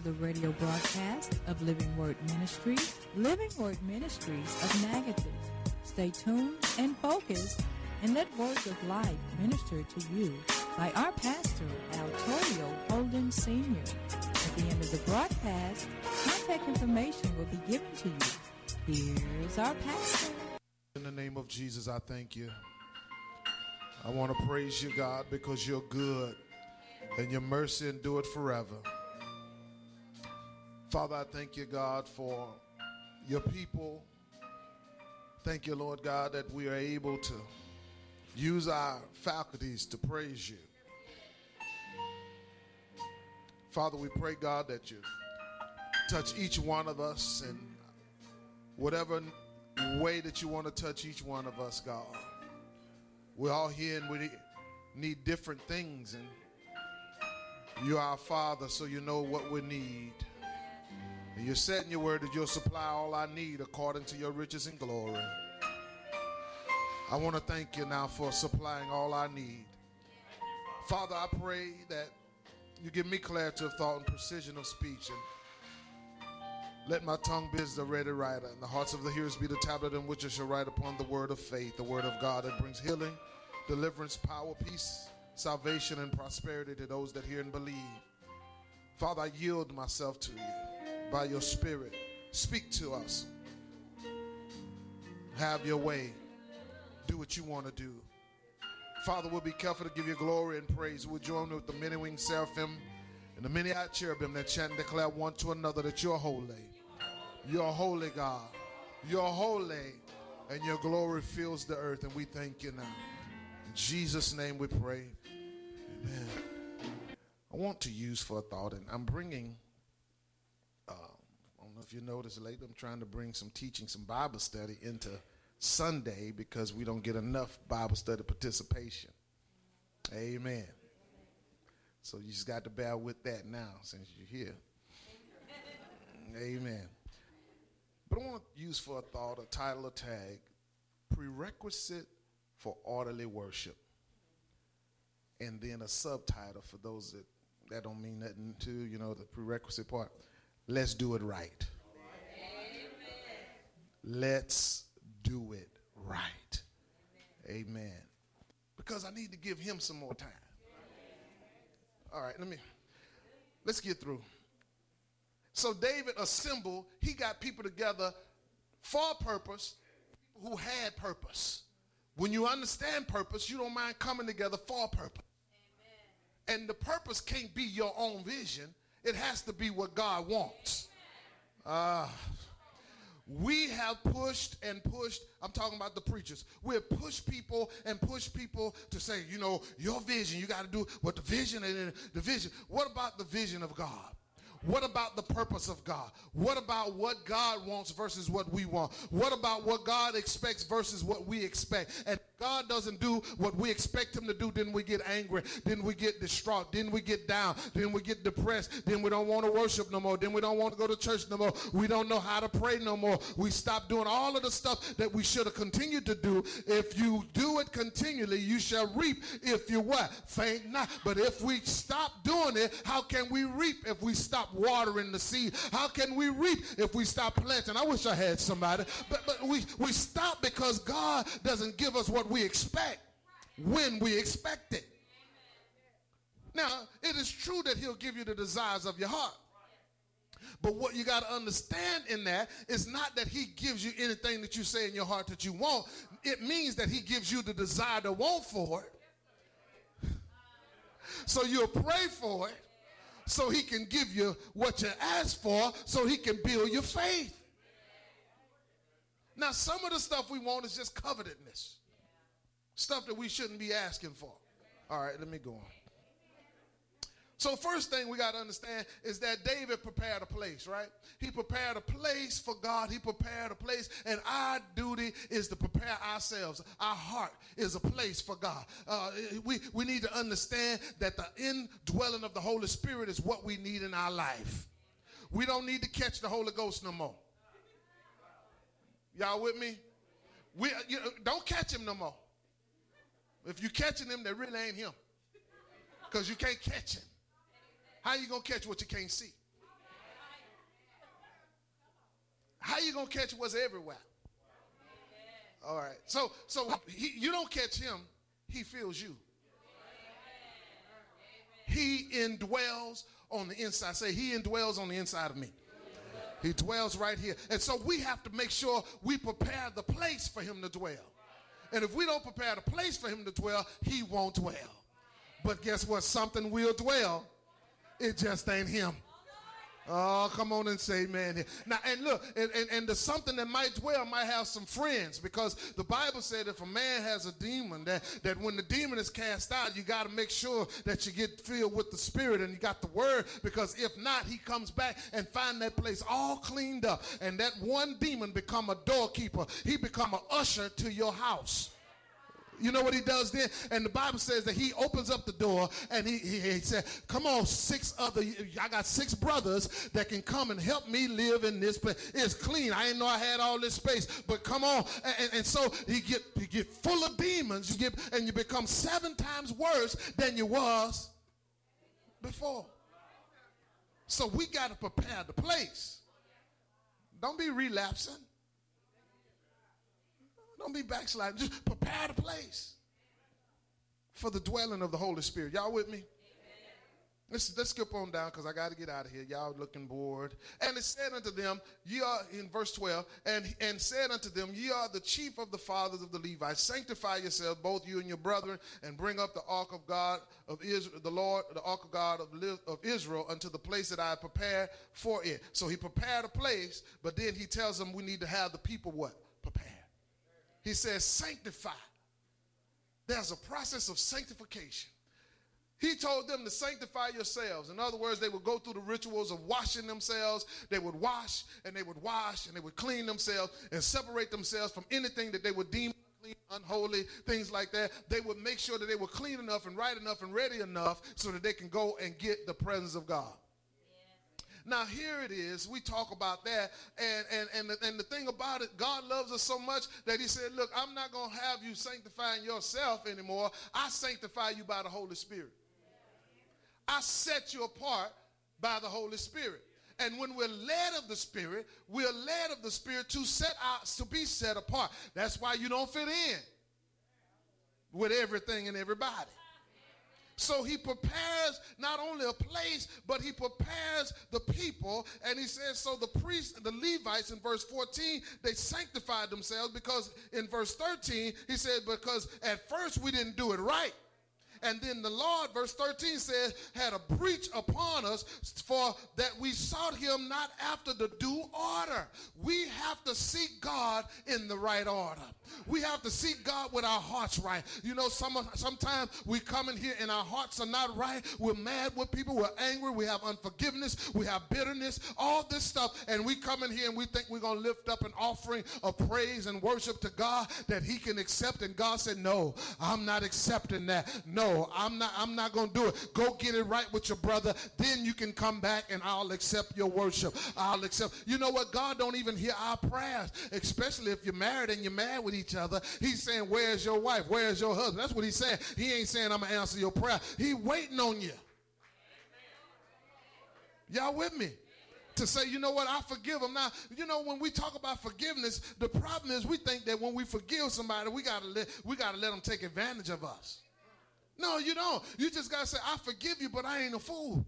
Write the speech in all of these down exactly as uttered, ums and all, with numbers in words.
to the radio broadcast of Living Word Ministries, Living Word Ministries of Natchitoches. Stay tuned and focused and let words of life minister to you by our pastor, Altorio Holden Senior At the end of the broadcast, contact information will be given to you. Here's our pastor. In the name of Jesus, I thank you. I want to praise you, God, because you're good and your mercy endureth forever. Father, I thank you, God, for your people. Thank you, Lord God, that we are able to use our faculties to praise you. Father, we pray, God, that you touch each one of us in whatever way that you want to touch each one of us, God. We're all here and we need different things, and you're our Father, so you know what we need. And you said in your word that you'll supply all I need according to your riches and glory. I want to thank you now for supplying all I need. Father, I pray that you give me clarity of thought and precision of speech, and let my tongue be as the ready writer, and the hearts of the hearers be the tablet in which I shall write upon the word of faith, the word of God that brings healing, deliverance, power, peace, salvation, and prosperity to those that hear and believe. Father, I yield myself to you. By your Spirit, speak to us. Have your way. Do what you want to do. Father, we'll be careful to give you glory and praise. We'll join with the many winged seraphim and the many-eyed cherubim that chant and declare one to another that you're holy. You're holy, God. You're holy, and your glory fills the earth, and we thank you now. In Jesus' name we pray. Amen. I want to use for a thought, and I'm bringing Uh, I don't know if you noticed lately, I'm trying to bring some teaching, some Bible study into Sunday because we don't get enough Bible study participation. Amen. So you just got to bear with that now since you're here. Amen. But I want to use for a thought a title or tag, Prerequisite for Orderly Worship. And then a subtitle for those that, that don't mean nothing to, you know, the prerequisite part. Let's do it right. Amen. Let's do it right. Amen. Amen. Because I need to give him some more time. All right, let me, let's get through. So David assembled, he got people together for a purpose, people who had purpose. When you understand purpose, you don't mind coming together for a purpose. Amen. And the purpose can't be your own vision. It has to be what God wants. Uh, we have pushed and pushed. I'm talking about the preachers. We have pushed people and pushed people to say, you know, your vision, you got to do what the vision and the vision. What about the vision of God? What about the purpose of God? What about what God wants versus what we want? What about what God expects versus what we expect? And God doesn't do what we expect him to do, then we get angry, then we get distraught, then we get down, then we get depressed, then we don't want to worship no more, then we don't want to go to church no more, we don't know how to pray no more, we stop doing all of the stuff that we should have continued to do. If you do it continually, you shall reap if you what? Faint not. But if we stop doing it, how can we reap if we stop watering the seed? How can we reap if we stop planting? I wish I had somebody, but, but we, we stop because God doesn't give us what we expect when we expect it. Now, it is true that he'll give you the desires of your heart. But what you got to understand in that is not that he gives you anything that you say in your heart that you want. It means that he gives you the desire to want for it. So you'll pray for it so he can give you what you ask for so he can build your faith. Now, some of the stuff we want is just covetousness. Stuff that we shouldn't be asking for. All right, let me go on. So first thing we got to understand is that David prepared a place, right? He prepared a place for God. He prepared a place, and our duty is to prepare ourselves. Our heart is a place for God. Uh, we, we need to understand that the indwelling of the Holy Spirit is what we need in our life. We don't need to catch the Holy Ghost no more. Y'all with me? We you know, don't catch him no more. If you're catching him, that really ain't him. Because you can't catch him. How you going to catch what you can't see? How you going to catch what's everywhere? All right. So, so he, you don't catch him. He feels you. He indwells on the inside. Say, he indwells on the inside of me. He dwells right here. And so we have to make sure we prepare the place for him to dwell. And if we don't prepare the place for him to dwell, he won't dwell. But guess what? Something will dwell. It just ain't him. Oh, come on and say amen here. Now, and look, and, and, and the something that might dwell might have some friends, because the Bible said if a man has a demon, that, that when the demon is cast out, you got to make sure that you get filled with the Spirit and you got the word, because if not, he comes back and find that place all cleaned up. And that one demon become a doorkeeper. He become an usher to your house. You know what he does then? And the Bible says that he opens up the door and he, he, he said, come on, six other, I got six brothers that can come and help me live in this place. It's clean. I didn't know I had all this space, but come on. And, and so you get, you get full of demons, you get, and you become seven times worse than you was before. So we got to prepare the place. Don't be relapsing. Don't be backsliding. Just prepare the place for the dwelling of the Holy Spirit. Y'all with me? Amen. Let's, let's skip on down because I got to get out of here. Y'all looking bored. And it said unto them, ye are, in verse twelve, and, and said unto them, ye are the chief of the fathers of the Levites. Sanctify yourselves, both you and your brethren, and bring up the ark of God of Israel, the Lord, the ark of God of, of Israel, unto the place that I prepared for it. So he prepared a place, but then he tells them we need to have the people what? Prepared. He says, sanctify. There's a process of sanctification. He told them to sanctify yourselves. In other words, they would go through the rituals of washing themselves. They would wash, and they would wash, and they would clean themselves and separate themselves from anything that they would deem unclean, unholy, things like that. They would make sure that they were clean enough and right enough and ready enough so that they can go and get the presence of God. Now, here it is. We talk about that. And, and, and, the, and the thing about it, God loves us so much that he said, look, I'm not going to have you sanctifying yourself anymore. I sanctify you by the Holy Spirit. I set you apart by the Holy Spirit. And when we're led of the Spirit, we're led of the Spirit to set out, to be set apart. That's why you don't fit in with everything and everybody. So he prepares not only a place, but he prepares the people. And he says, so the priests, the Levites in verse fourteen, they sanctified themselves, because in verse thirteen, he said, because at first we didn't do it right. And then the Lord, verse thirteen says, had a breach upon us, for that we sought him not after the due order. We have to seek God in the right order. We have to seek God with our hearts right. You know, some, sometimes we come in here and our hearts are not right. We're mad with people. We're angry. We have unforgiveness. We have bitterness, all this stuff. And we come in here and we think we're going to lift up an offering of praise and worship to God that he can accept. And God said, no, I'm not accepting that. No, I'm not, I'm not going to do it. Go get it right with your brother. Then you can come back and I'll accept your worship. I'll accept. You know what? God don't even hear our prayers, especially if you're married and you're mad with each other. He's saying, where's your wife? Where's your husband? That's what he's saying. He ain't saying I'm going to answer your prayer. He waiting on you. Y'all with me? To say, you know what, I forgive them. Now, you know, when we talk about forgiveness, the problem is we think that when we forgive somebody, we gotta let we gotta let them take advantage of us. No, you don't. You just gotta say, I forgive you, but I ain't a fool.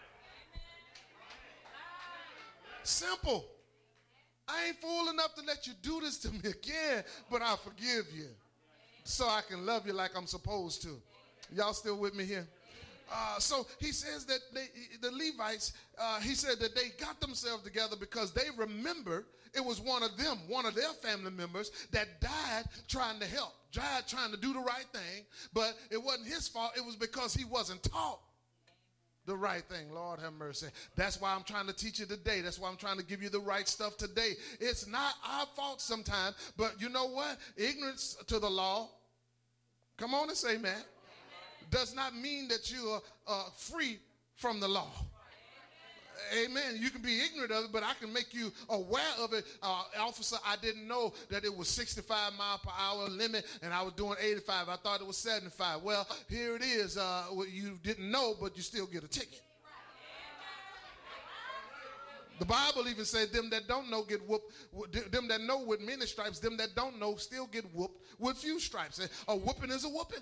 Simple. I ain't fool enough to let you do this to me again, but I forgive you so I can love you like I'm supposed to. Y'all still with me here? Uh, so he says that they, the Levites, uh, he said that they got themselves together because they remembered it was one of them, one of their family members that died trying to help, died trying to do the right thing, but it wasn't his fault. It was because he wasn't taught the right thing. Lord have mercy. That's why I'm trying to teach you today. That's why I'm trying to give you the right stuff today. It's not our fault sometimes, but you know what? Ignorance to the law, come on and say, man, does not mean that you are uh, free from the law. Amen. You can be ignorant of it, but I can make you aware of it. Uh, officer, I didn't know that it was sixty-five mile per hour limit and I was doing eighty-five. I thought it was seventy-five. Well, here it is. Uh, you didn't know, but you still get a ticket. The Bible even said them that don't know get whooped, them that know with many stripes, them that don't know still get whooped with few stripes. A whooping is a whooping.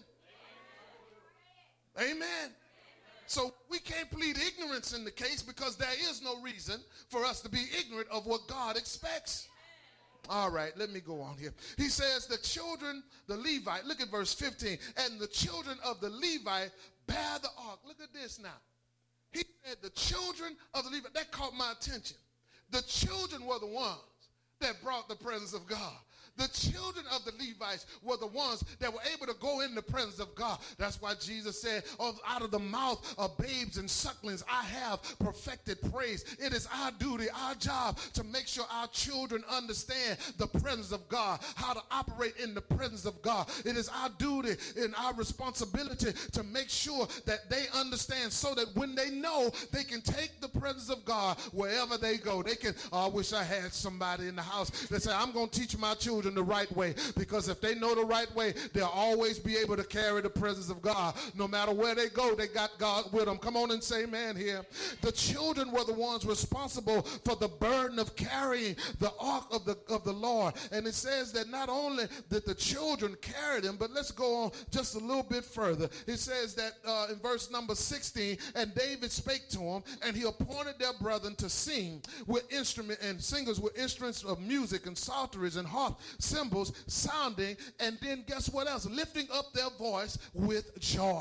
Amen. So we can't plead ignorance in the case because there is no reason for us to be ignorant of what God expects. All right, let me go on here. He says the children, the Levite, look at verse fifteen, and the children of the Levite bear the ark. Look at this now. He said the children of the Levite, that caught my attention. The children were the ones that brought the presence of God. The children of the Levites were the ones that were able to go in the presence of God. That's why Jesus said, oh, out of the mouth of babes and sucklings, I have perfected praise. It is our duty, our job to make sure our children understand the presence of God, how to operate in the presence of God. It is our duty and our responsibility to make sure that they understand so that when they know, they can take the presence of God wherever they go. They can, oh, I wish I had somebody in the house that say, I'm going to teach my children the right way, because if they know the right way, they'll always be able to carry the presence of God. No matter where they go, they got God with them. Come on and say amen here. The children were the ones responsible for the burden of carrying the ark of the of the Lord. And it says that not only did the children carry them, but let's go on just a little bit further. It says that uh, in verse number sixteen, and David spake to him, and he appointed their brethren to sing with instrument and singers with instruments of music and psalteries and harps, cymbals sounding, and then guess what else? Lifting up their voice with joy.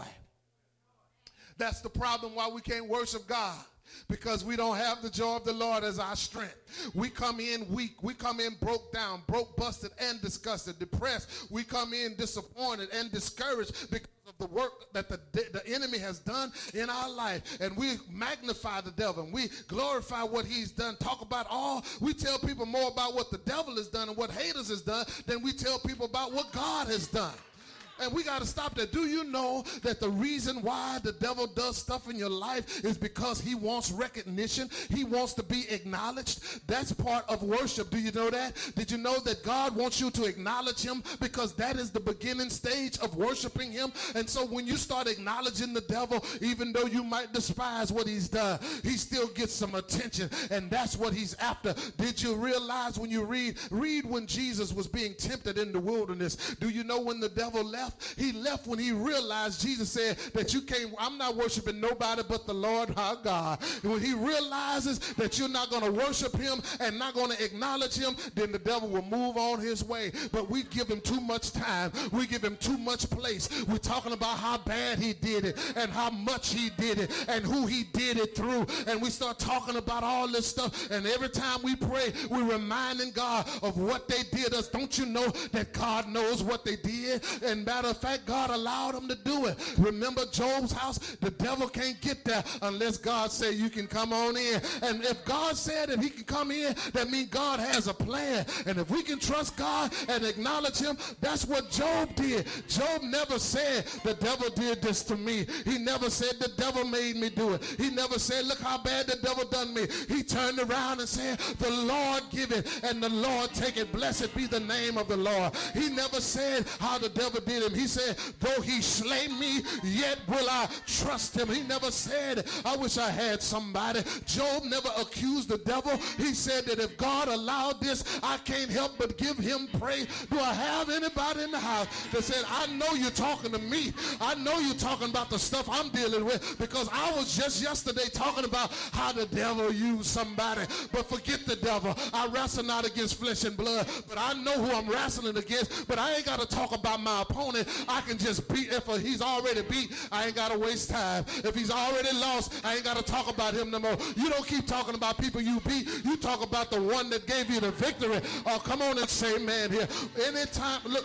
That's the problem why we can't worship God. Because we don't have the joy of the Lord as our strength. We come in weak. We come in broke down, broke, busted, and disgusted, depressed. We come in disappointed and discouraged because of the work that the, the enemy has done in our life. And we magnify the devil, and we glorify what he's done. Talk about all. We tell people more about what the devil has done and what haters has done than we tell people about what God has done. And we got to stop that. Do you know that the reason why the devil does stuff in your life is because he wants recognition? He wants to be acknowledged. That's part of worship. Do you know that? Did you know that God wants you to acknowledge him? Because that is the beginning stage of worshiping him. And so when you start acknowledging the devil, even though you might despise what he's done, he still gets some attention. And that's what he's after. Did you realize when you read, read when Jesus was being tempted in the wilderness? Do you know when the devil left? He left when he realized, Jesus said that you can't, I'm not worshiping nobody but the Lord our God. And when he realizes that you're not going to worship him and not going to acknowledge him, then the devil will move on his way. But we give him too much time. We give him too much place. We're talking about how bad he did it and how much he did it and who he did it through. And we start talking about all this stuff. And every time we pray, we're reminding God of what they did us. Don't you know that God knows what they did? And matter of fact, God allowed them to do it. Remember Job's house? The devil can't get there unless God said you can come on in. And if God said that he can come in, that means God has a plan. And if we can trust God and acknowledge him, that's what Job did. Job never said the devil did this to me. He never said the devil made me do it. He never said, look how bad the devil done me. He turned around and said, the Lord give it and the Lord take it. Blessed be the name of the Lord. He never said how the devil did it. He said, though he slay me, yet will I trust him. He never said, I wish I had somebody. Job never accused the devil. He said that if God allowed this, I can't help but give him praise. Do I have anybody in the house that said, I know you're talking to me. I know you're talking about the stuff I'm dealing with, because I was just yesterday talking about how the devil used somebody. But forget the devil. I wrestle not against flesh and blood, but I know who I'm wrestling against. But I ain't got to talk about my opponent. I can just beat. If he's already beat, I ain't got to waste time. If he's already lost, I ain't got to talk about him no more. You don't keep talking about people you beat. You talk about the one that gave you the victory. Oh, come on and say amen here. Anytime, look.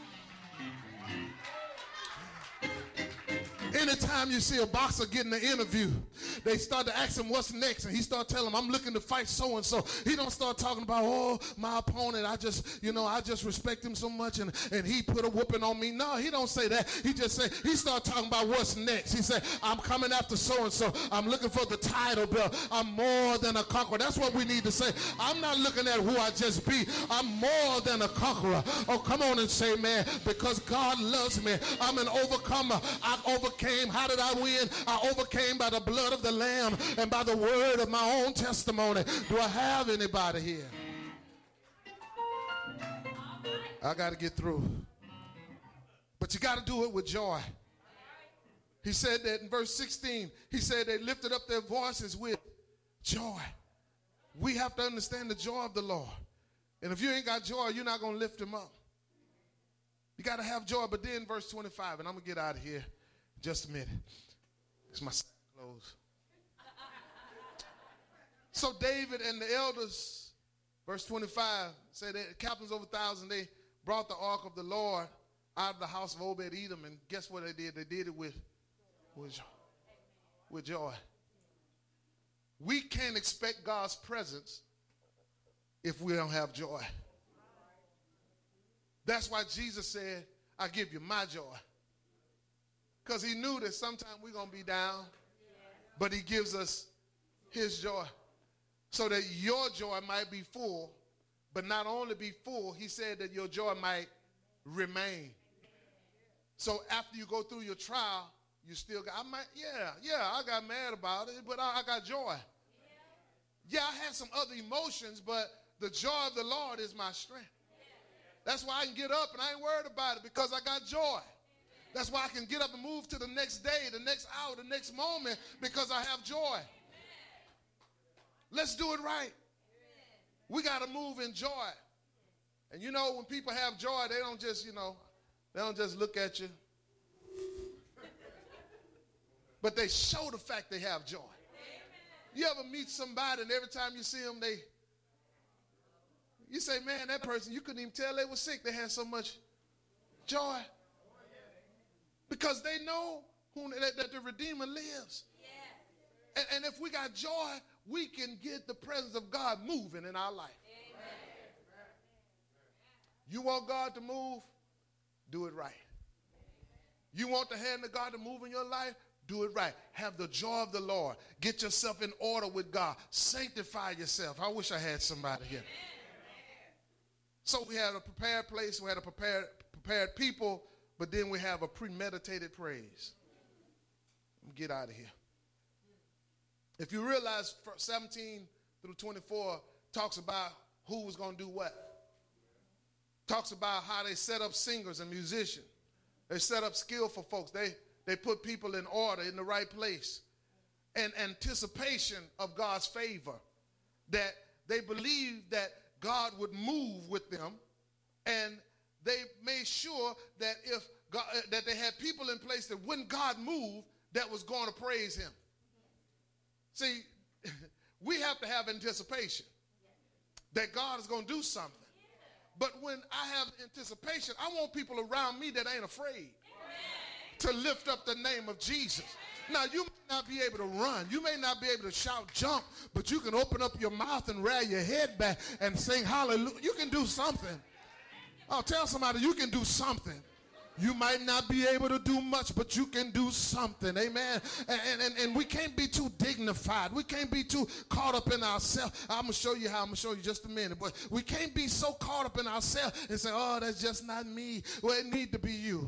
Anytime you see a boxer getting an interview, they start to ask him what's next, and he start telling them, I'm looking to fight so-and-so. He don't start talking about, oh, my opponent, I just, you know, I just respect him so much, and, and he put a whooping on me. No, he don't say that. He just say, he start talking about what's next. He said, I'm coming after so-and-so. I'm looking for the title belt. I'm more than a conqueror. That's what we need to say. I'm not looking at who I just beat. I'm more than a conqueror. Oh, come on and say, man, because God loves me. I'm an overcomer. I overcame overcame. How did I win? I overcame by the blood of the Lamb and by the word of my own testimony. Do I have anybody here? I got to get through. But you got to do it with joy. He said that in verse sixteen, he said they lifted up their voices with joy. We have to understand the joy of the Lord. And if you ain't got joy, you're not going to lift him up. You got to have joy. But then verse twenty-five, and I'm going to get out of here in just a minute. It's my clothes. So David and the elders, verse twenty-five, said that captains over a thousand, they brought the ark of the Lord out of the house of Obed-Edom, and guess what they did? They did it with, with joy. With joy. We can't expect God's presence if we don't have joy. That's why Jesus said, I give you my joy. Because he knew that sometimes we're going to be down, but he gives us his joy so that your joy might be full, but not only be full, he said that your joy might remain. So after you go through your trial, you still got, I might, yeah, yeah, I got mad about it, but I, I got joy. Yeah, I had some other emotions, but the joy of the Lord is my strength. That's why I can get up and I ain't worried about it, because I got joy. That's why I can get up and move to the next day, the next hour, the next moment, because I have joy. Let's do it right. We got to move in joy. And you know, when people have joy, they don't just, you know, they don't just look at you. But they show the fact they have joy. You ever meet somebody and every time you see them, they, you say, man, that person, you couldn't even tell they were sick. They had so much joy. Because they know who, that, that the Redeemer lives. And, and if we got joy, we can get the presence of God moving in our life. You want God to move? Do it right. You want the hand of God to move in your life? Do it right. Have the joy of the Lord. Get yourself in order with God. Sanctify yourself. I wish I had somebody here. So we had a prepared place. We had a prepared, prepared people. But then we have a premeditated praise. Let me get out of here. If you realize seventeen through twenty-four talks about who was going to do what. Talks about how they set up singers and musicians. They set up skillful folks. They, they put people in order in the right place. And anticipation of God's favor. That they believed that God would move with them. And they made sure that if God, that they had people in place that when God moved, that was going to praise him. See, we have to have anticipation that God is going to do something. But when I have anticipation, I want people around me that ain't afraid to lift up the name of Jesus. Now, you may not be able to run. You may not be able to shout, jump, but you can open up your mouth and rear your head back and sing hallelujah. You can do something. Oh, tell somebody you can do something. You might not be able to do much, but you can do something. Amen. And, and, and we can't be too dignified. We can't be too caught up in ourselves. I'm going to show you how. I'm going to show you just a minute. But we can't be so caught up in ourselves and say, oh, that's just not me. Well, it need to be you.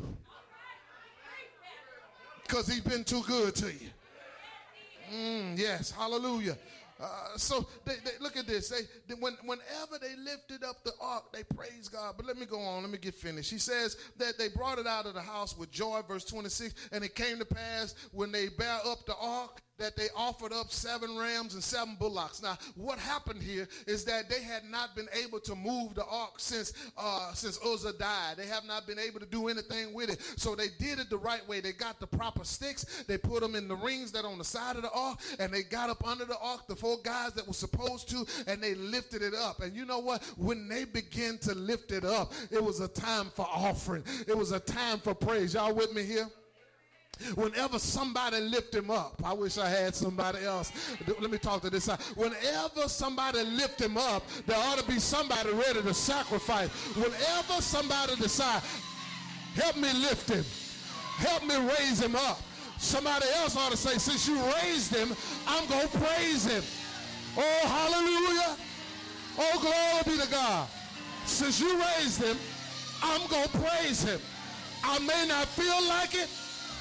Because he's been too good to you. Mm, yes. Hallelujah. Uh, so they, they, look at this. They, they, when, whenever they lifted up the ark, they praised God. But let me go on. Let me get finished. He says that they brought it out of the house with joy, verse twenty-six. And it came to pass when they bare up the ark that they offered up seven rams and seven bullocks. Now, what happened here is that they had not been able to move the ark since uh, since Uzzah died. They have not been able to do anything with it. So they did it the right way. They got the proper sticks. They put them in the rings that on the side of the ark, and they got up under the ark, the four guys that were supposed to, and they lifted it up. And you know what? When they began to lift it up, it was a time for offering. It was a time for praise. Y'all with me here? Whenever somebody lift him up, I wish I had somebody else. Let me talk to this side. Whenever somebody lift him up, there ought to be somebody ready to sacrifice. Whenever somebody decide, help me lift him, help me raise him up, somebody else ought to say, since you raised him, I'm going to praise him. Oh, hallelujah. Oh, glory be to God. Since you raised him, I'm going to praise him. I may not feel like it,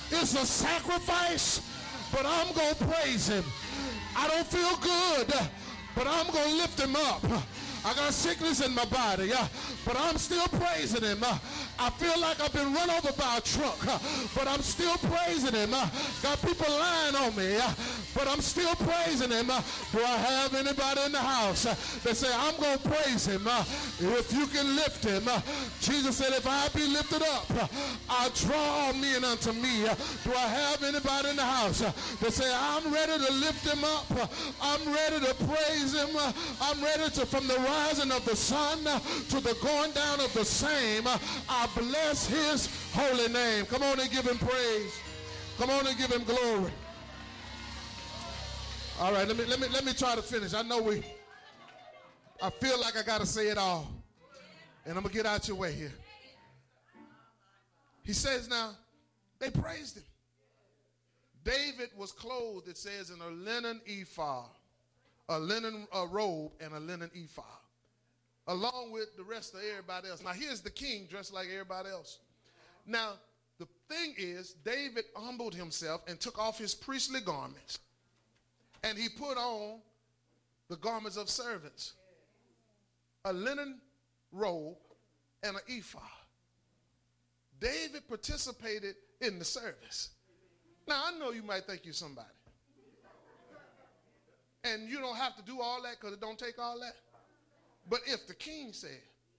It's a sacrifice, but I'm going to praise him. I don't feel good, but I'm going to lift him up. I got sickness in my body, uh, but I'm still praising him. Uh, I feel like I've been run over by a truck, uh, but I'm still praising him. Uh, got people lying on me, uh, but I'm still praising him. Uh, do I have anybody in the house uh, that say, I'm going to praise him? Uh, if you can lift him. Uh, Jesus said, if I be lifted up, uh, I'll draw all men unto me. Uh, do I have anybody in the house uh, that say, I'm ready to lift him up? Uh, I'm ready to praise him. Uh, I'm ready to, from the rising of the sun uh, to the going down of the same, uh, I bless his holy name. Come on and give him praise. Come on and give him glory. All right, let me let me let me try to finish. I know we I feel like I gotta say it all. And I'm gonna get out your way here. He says now, they praised him. David was clothed, it says, in a linen ephod, a linen uh, robe and a linen ephod, along with the rest of everybody else. Now, here's the king dressed like everybody else. Now, the thing is, David humbled himself and took off his priestly garments, and he put on the garments of servants, a linen robe and an ephod. David participated in the service. Now, I know you might think you're somebody. And you don't have to do all that because it don't take all that. But if the king said,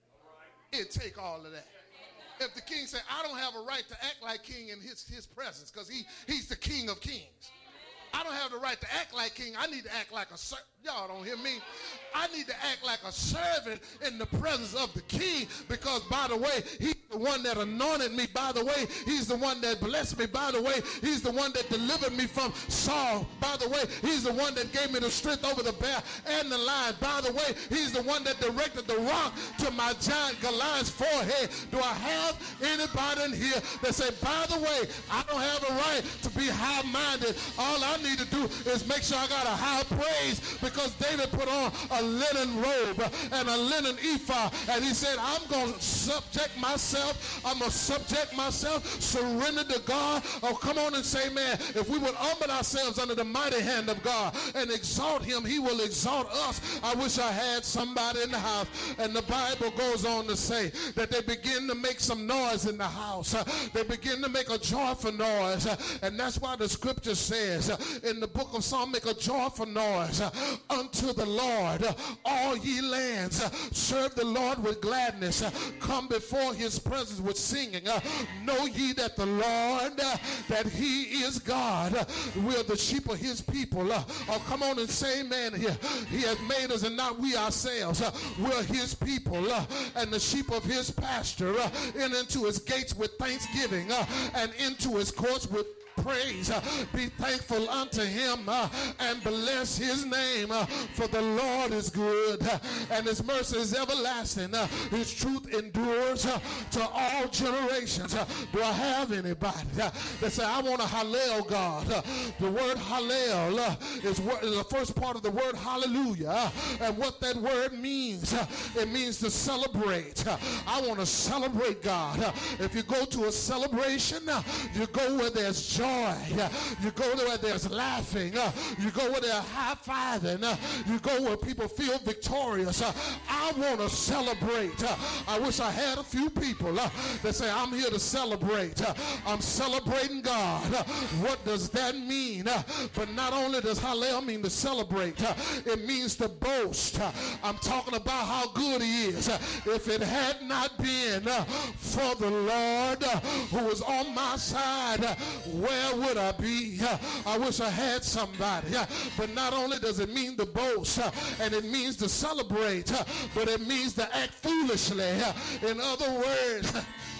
it take all of that. If the king said, I don't have a right to act like king in his, his presence because he, he's the king of kings. I don't have the right to act like king. I need to act like a servant. Y'all don't hear me. I need to act like a servant in the presence of the king because, by the way, he's the one that anointed me. By the way, he's the one that blessed me. By the way, he's the one that delivered me from Saul. By the way, he's the one that gave me the strength over the bear and the lion. By the way, he's the one that directed the rock to my giant Goliath's forehead. Do I have anybody in here that say, by the way, I don't have a right to be high-minded. All I need to do is make sure I got a high praise because David put on a linen robe and a linen ephod, and he said, I'm going to subject myself. I'm going to subject myself, surrender to God. Oh, come on and say, man, if we would humble ourselves under the mighty hand of God and exalt him, he will exalt us. I wish I had somebody in the house. And the Bible goes on to say that they begin to make some noise in the house. Uh, they begin to make a joyful noise. Uh, and that's why the scripture says uh, in the book of Psalm, make a joyful noise uh, unto the Lord. Uh, all ye lands, uh, serve the Lord with gladness. Uh, come before his presence with singing. Uh, know ye that the Lord, uh, that he is God. Uh, we are the sheep of his people. Uh, oh, come on and say amen here. He has made us and not we ourselves. Uh, we're his people uh, and the sheep of his pasture. Uh, and into his gates with thanksgiving uh, and into his courts with praise. Uh, be thankful unto him uh, and bless his name, uh, for the Lord is good uh, and his mercy is everlasting. Uh, his truth endures uh, to all generations. Uh, do I have anybody uh, that say, I want to hallel God? Uh, the word hallel uh, is, is the first part of the word hallelujah. Uh, and what that word means, uh, it means to celebrate. Uh, I want to celebrate God. Uh, if you go to a celebration, uh, you go where there's joy. Uh, you go where there's laughing. Uh, you go where they're high-fiving. Uh, you go where people feel victorious. Uh, I want to celebrate. Uh, I wish I had a few people uh, that say, I'm here to celebrate. Uh, I'm celebrating God. Uh, what does that mean? Uh, but not only does Hallel mean to celebrate, uh, it means to boast. Uh, I'm talking about how good he is. Uh, if it had not been uh, for the Lord uh, who was on my side, uh, where would I be? Uh, I wish I had somebody. Uh, but not only does it mean to boast, uh, and it means to celebrate, uh, but it means to act foolishly. Uh, in other words,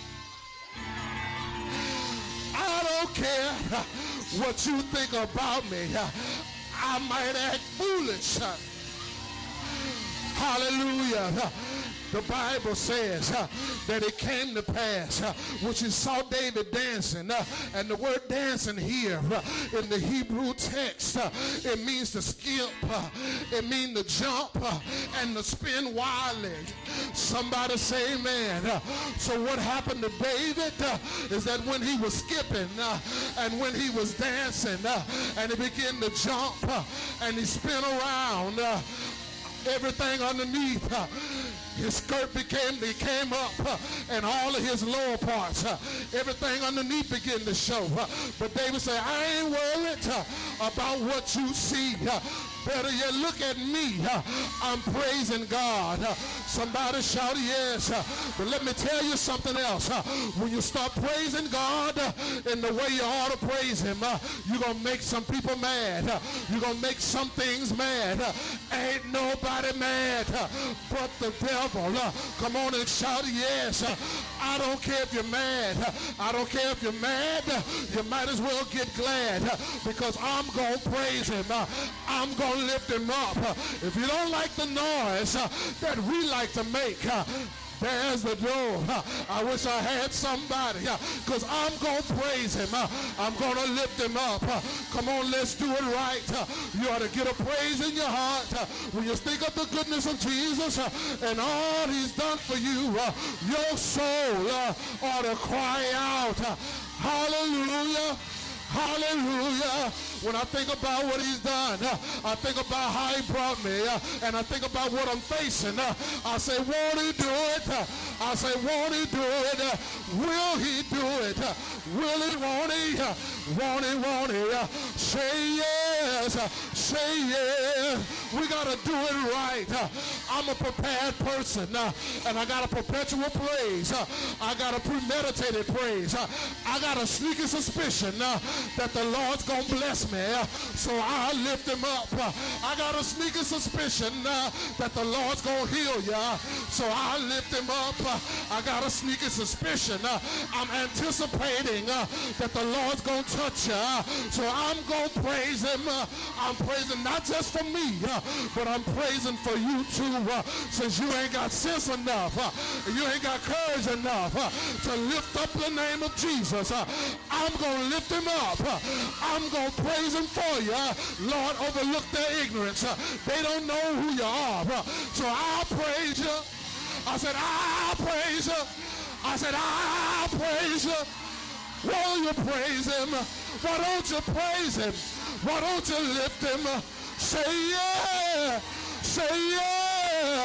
I don't care uh, what you think about me. Uh, I might act foolish. Uh, hallelujah. Uh, the Bible says uh, that it came to pass, uh, which he saw David dancing. Uh, and the word dancing here uh, in the Hebrew text, uh, it means to skip, uh, it means to jump, uh, and to spin wildly. Somebody say amen. Uh, so what happened to David uh, is that when he was skipping uh, and when he was dancing uh, and he began to jump uh, and he spin around, uh, everything underneath uh, his skirt became, they came up, uh, and all of his lower parts, uh, everything underneath began to show. Uh, but David said, I ain't worried uh, about what you see. Uh, better yet, look at me. Uh, I'm praising God. Uh, somebody shout yes. Uh, but let me tell you something else. Uh, when you start praising God uh, in the way you ought to praise him, uh, you're going to make some people mad. Uh, you're going to make some things mad. Uh, ain't nobody mad uh, but the devil. Uh, come on and shout yes. Uh, I don't care if you're mad. Uh, I don't care if you're mad. Uh, you might as well get glad uh, because I'm going to praise him. Uh, I'm going to lift him up. Uh, if you don't like the noise uh, that we like to make, uh, there's the door. Uh, I wish I had somebody because uh, I'm going to praise him. Uh, I'm going to lift him up. Uh, come on, let's do it right. Uh, you ought to get a praise in your heart uh, when you think of the goodness of Jesus uh, and all he's done for you. Uh, your soul uh, ought to cry out, uh, hallelujah. Hallelujah. When I think about what he's done, uh, I think about how he brought me, uh, and I think about what I'm facing. Uh, I say, won't he do it? Uh, I say, won't he do it? Uh, will he do it? Uh, will he, won't he? Uh, won't he, won't he? Uh, say yes. Uh, say yes. We got to do it right. Uh, I'm a prepared person, uh, and I got a perpetual praise. Uh, I got a premeditated praise. Uh, I got a sneaky suspicion uh, that the Lord's going to bless me, uh, so I lift him up. Uh, I got a sneaky suspicion uh, that the Lord's going to heal you, uh, so I lift him up. Uh, I got a sneaky suspicion. Uh, I'm anticipating uh, that the Lord's going to touch you, uh, so I'm going to praise him. Uh, I'm praising not just for me, uh, but I'm praising for you too, uh, since you ain't got sense enough, uh, you ain't got courage enough uh, to lift up the name of Jesus. Uh, I'm going to lift him up. Uh, I'm going to praise him for you. Uh, Lord, overlook their ignorance. Uh, they don't know who you are. Uh, so I'll praise you. I said, I'll praise you. I said, I'll praise you. Won't you praise him? Why don't you praise him? Why don't you lift him? Say yeah. Say yeah.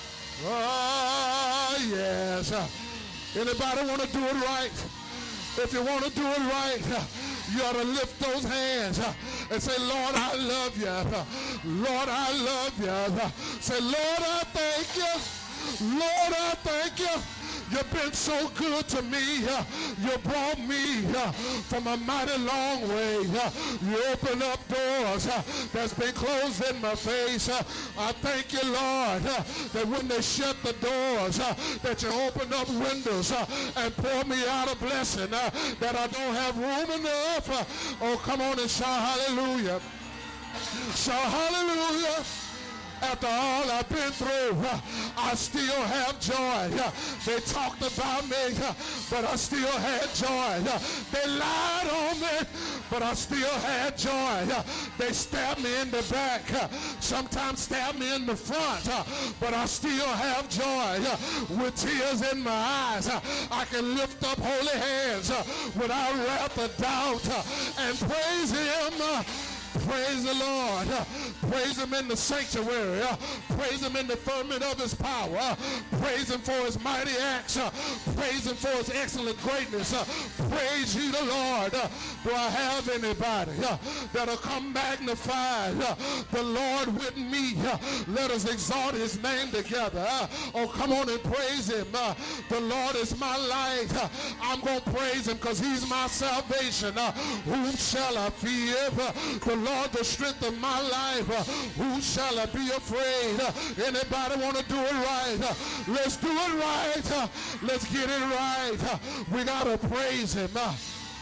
Oh, yes. Anybody want to do it right? If you want to do it right, you ought to lift those hands and say, Lord, I love you. Lord, I love you. Say, Lord, I thank you. Lord, I thank you. You've been so good to me. You brought me from a mighty long way. You opened up doors that's been closed in my face. I thank you, Lord, that when they shut the doors, that you opened up windows and pour me out a blessing that I don't have room enough. Oh, come on and shout hallelujah. Shout hallelujah. After all I've been through, I still have joy. They talked about me, but I still had joy. They lied on me, but I still had joy. They stabbed me in the back, sometimes stabbed me in the front, but I still have joy. With tears in my eyes, I can lift up holy hands without wrath or doubt and praise him. Praise the Lord. Praise him in the sanctuary. Praise him in the firmament of his power. Praise him for his mighty acts. Praise him for his excellent greatness. Praise ye the Lord. Do I have anybody that'll come magnify the Lord with me? Let us exalt his name together. Oh, come on and praise him. The Lord is my light. I'm going to praise him because he's my salvation. Whom shall I fear? The Lord, the strength of my life. Uh, who shall I be afraid? Uh, anybody want to do it right? Uh, let's do it right. Uh, let's get it right. Uh, we got to praise him. Uh,